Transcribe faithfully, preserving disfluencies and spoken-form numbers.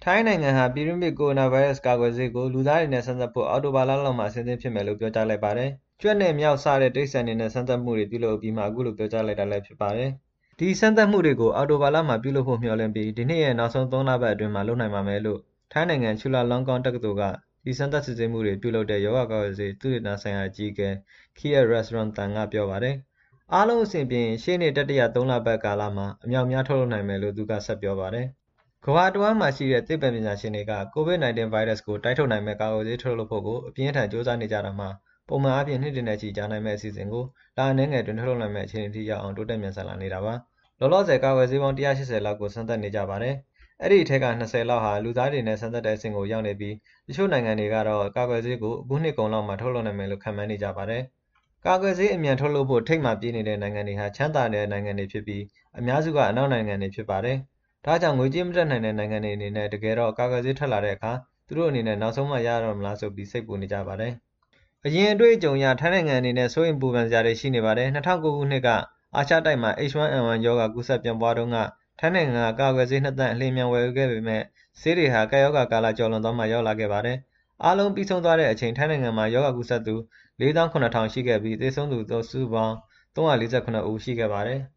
ထိုင်းနိုင်ငံဟာပြည်တွင်းဖြစ်ကိုရိုနာဗိုင်းရပ်စ်ကာကွယ်ဆေးကိုလူသားတွေနဲ့စမ်းသပ်ဖို့အောက်တိုဘာလလောက်မှာအဆင်သင့်ဖြစ်မယ်လို့ပြောကြားလိုက်ပါတယ်။ကြွက်နဲ့မြောက်စတဲ့တိရစ္ဆာန်တွေနဲ့စမ်းသပ်မှုတွေပြုလုပ်အပြီးမှာအခုလိုပြောကြားလိုက်တာလည်းဖြစ်ပါတယ်။ဒီစမ်းသပ်မှုတွေကိုအောက်တိုဘာလမှာပြုလုပ်ဖို့မျှော်လင့်ပြီးဒီနှစ်ရဲ့နောက်ဆုံးသုံးလပတ်အတွင်းမှာလုပ်နိုင်ပါမယ်လို့ထိုင်းနိုင်ငံချူလာလောင်းကောင်တက္ကသိုလ်ကဒီစမ်းသပ်စစ်ဆေးမှုတွေပြုလုပ်တဲ့ရောဂါကာကွယ်ဆေးသုတေသနဆိုင်ရာအကြီးအကဲ Kiat Ruxrungtham ကပြောပါတယ်။အားလုံးအဆင်ပြေရင်ရှေ့နှစ်တတိယသုံးလပတ်ကာလမှာအမြောက်အများထုတ်လုပ်နိုင်မယ်လို့သူကဆက်ပြောပါတယ်။ကမ္ဘာတဝန်းမှာရှိတဲ့သိပ္ပံပညာရှင်တွေက ကိုဗစ်-၁၉ ဗိုင်းရပ်စ်ကိုတိုက်ထုတ်နိုင်မယ့်ကာကွယ်ဆေးထုတ်လုပ်ဖို့ကိုအပြင်းအထန်ကြိုးစားနေကြတာမှာပုံမှန်အားဖြင့်နှစ်တွေနဲ့ချီကြာနိုင်မယ့်အစီအစဉ်ကိုလအနည်းငယ်အတွင်းထုတ်လုပ်နိုင်မယ့်အခြေအနေထိရောက်အောင်တိုးတက်မြန်ဆန်လာနေတာပါ။လောလောဆယ်ကာကွယ်ဆေးပေါင်း၁၈၀လောက်ကိုစမ်းသပ်နေကြပါတယ်။အဲ့ဒီအထက်က၂၀လောက်ဟာလူသားတွေနဲ့စမ်းသပ်တဲ့အဆင့်ကိုရောက်နေပြီးတချို့နိုင်ငံတွေကတော့ကာကွယ်ဆေးကိုအခုနှစ်ကုန်လောက်မှာထုတ်လုပ်နိုင်မယ်လို့ခန့်မှန်းနေကြပါတယ်။ကာကွယ်ဆေးအမြန်ထုတ်လုပ်ဖို့ထိပ်မှာပြေးနေတဲ့နိုင်ငံတွေဟာချမ်းသာတဲ့နိုင်ငံတွေဖြစ်ပြီးအများစုကအနောက်နိုင်ငံတွေဖြစ်ပါတယ်။ဒါကြောင့်ငွေကြေးမတတ်နိုင်တဲ့နိုင်ငံတွေအနေနဲ့တကယ်တော့ကာကွယ်ဆေးထွက်လာတဲ့အခါသူတို့အနေနဲ့နောက်ဆုံးမှရတော့မလားဆိုပြီးစိတ်ပူနေကြပါတယ်။အရင်အတွေ့အကြုံအရထိုင်းနိုင်ငံအနေနဲ့စိုးရိမ်ပူပန်စရာတွေရှိနေပါတယ်။၂၀၀၉ခုနှစ်ကအာရှတိုက်မှာ H 1N one ရောဂါကူးစက်ပြန့်ပွားတုန်းကထိုင်းနိုင်ငံကကာကွယ်ဆေးနှစ်သန်းအလျင်အမြန်ဝယ်ယူခဲ့ပေမဲ့ဆေးတွေဟာကပ်ရောဂါကာလကျော်လွန်သွားမှရောက်လာခဲ့ပါတယ်။အားလုံးပြီးဆုံးသွားတဲ့အချိန်ထိုင်းနိုင်ငံမှာရောဂါကူးစက်သူလေးသောင်းခုနှစ်ထောင်ရှိခဲ့ပြီးသေဆုံးသူစုစုပေါင်းသုံးရာလေးဆယ်ခုနစ်ဦးရှိခဲ့ပါတယ်။